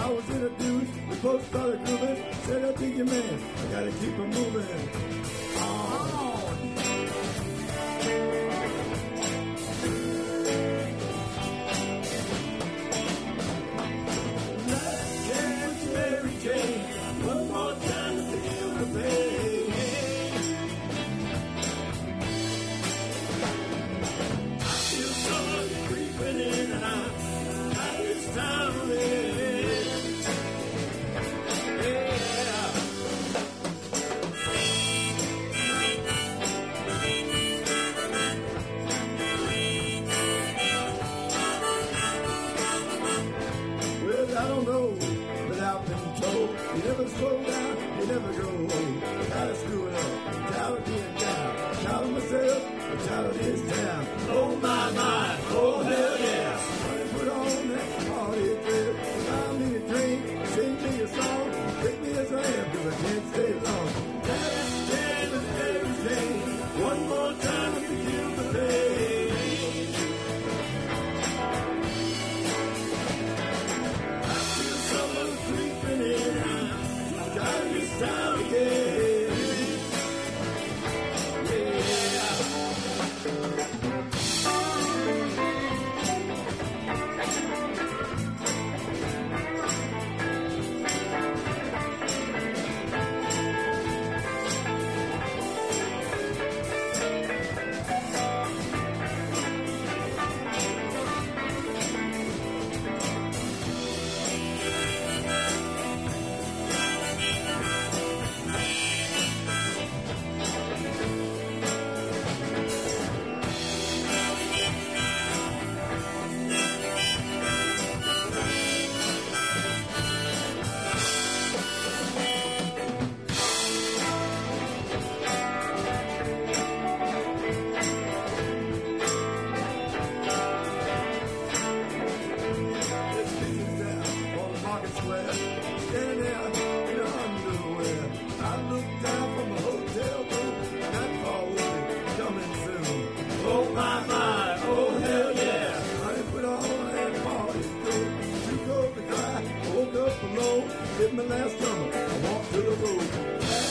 I was introduced, the folks started grooving. Said, I think you man, I gotta keep it moving. One more time to feel the pain. I feel someone creeping in and out at this time of it. Yeah. Well, I don't know, but I've been told you never slow down, you never go home. Gotta screw it up, tired of being down. Tired of myself, I'm tired of this town. Oh my, oh hell yeah. Honey, put on that party dress. Buy me a drink, sing me a song. Take me as I am, cause I can't stay long. That is and everything. One more time to feel the pain. I feel someone creeping in. Time is time again. Yeah. Standing there in her underwear. I looked down from the hotel room. That fall will be coming soon. Oh my, oh hell yeah. Honey, put on that party coat. Too cold to cry. I woke up alone. Hit my last summer. I walked to the road.